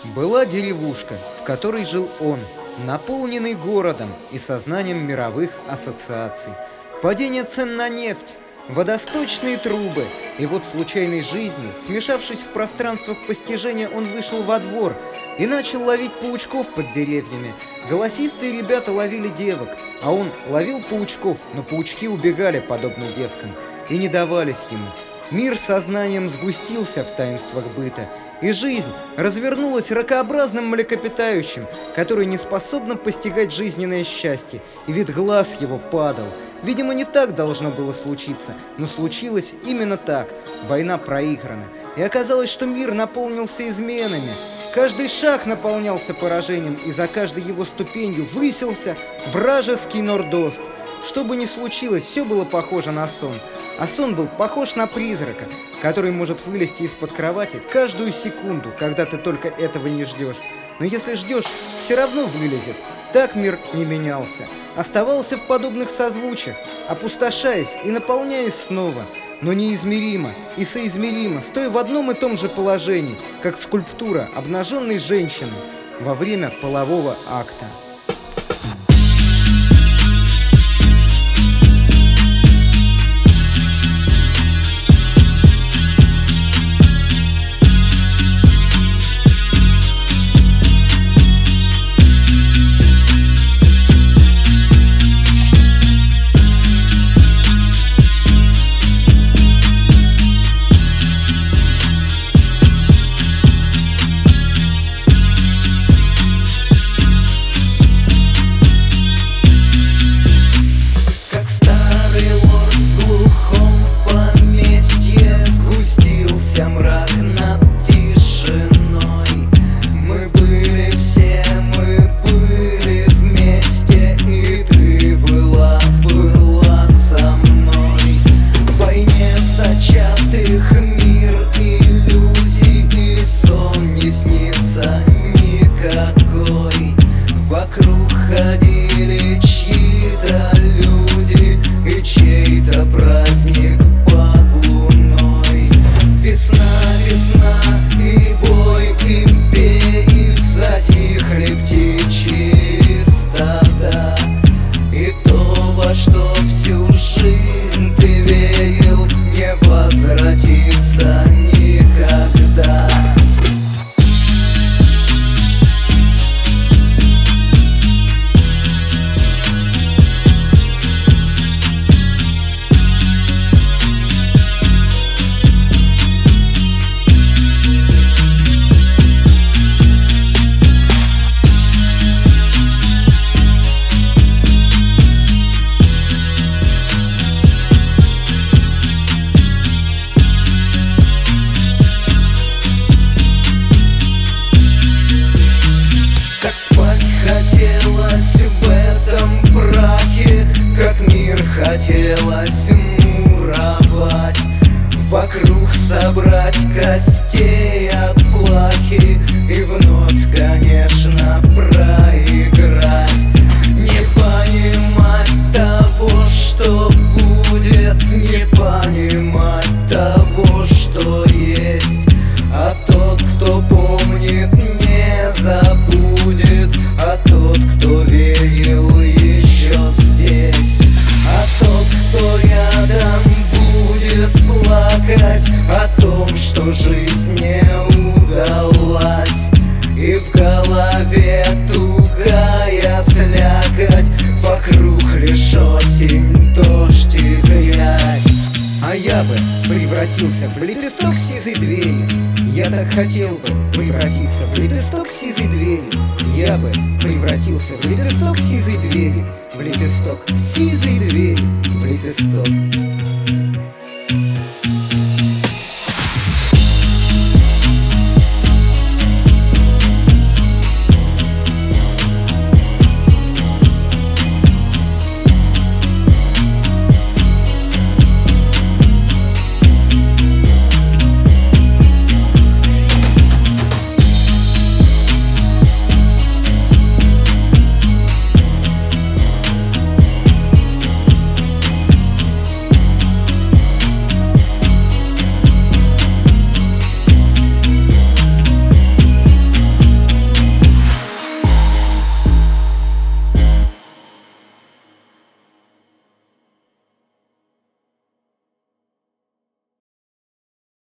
Была деревушка, в которой жил он, наполненный городом и сознанием мировых ассоциаций. Падение цен на нефть, водосточные трубы. И вот случайной жизнью, смешавшись в пространствах постижения, он вышел во двор и начал ловить паучков под деревьями. Голосистые ребята ловили девок, а он ловил паучков, но паучки убегали, подобно девкам, и не давались ему. Мир сознанием сгустился в таинствах быта, и жизнь развернулась ракообразным млекопитающим, который не способно постигать жизненное счастье, и вид глаз его падал. Видимо, не так должно было случиться, но случилось именно так. Война проиграна, и оказалось, что мир наполнился изменами. Каждый шаг наполнялся поражением, и за каждой его ступенью высился вражеский нордост. Что бы ни случилось, все было похоже на сон. А сон был похож на призрака, который может вылезти из-под кровати каждую секунду, когда ты только этого не ждешь. Но если ждешь, все равно вылезет. Так мир не менялся. Оставался в подобных созвучиях, опустошаясь и наполняясь снова, но неизмеримо и соизмеримо, стоя в одном и том же положении, как скульптура обнаженной женщины во время полового акта. Мрак над тишиной. Мы были все, мы были вместе, и ты была со мной. В войне зачатых мир иллюзий, и сон не снится никакой. Вокруг ходили чьи-то люди, и чей-то праздник под луной. Весна, и бой империи, затихли птичьи стада. И то, во что всю жизнь ты верил, не возвратится никогда. Хотелось в этом прахе, как мир хотелось муровать. Вокруг собрать костей от плахи и вновь, конечно, проиграть. Не понимать того, что будет, не понимать того, что есть. А тот, кто помнит, не забудет, а тот, кто верил, еще здесь. А тот, кто рядом, будет плакать о том, что жизнь не удалась. И в голове тугая слякоть, вокруг лишь осень, дождь и грязь. А я бы превратился в лепесток сизой двери. Я так хотел бы превратиться в лепесток сизой двери. Я бы превратился в лепесток сизой двери, в лепесток сизой двери, в лепесток.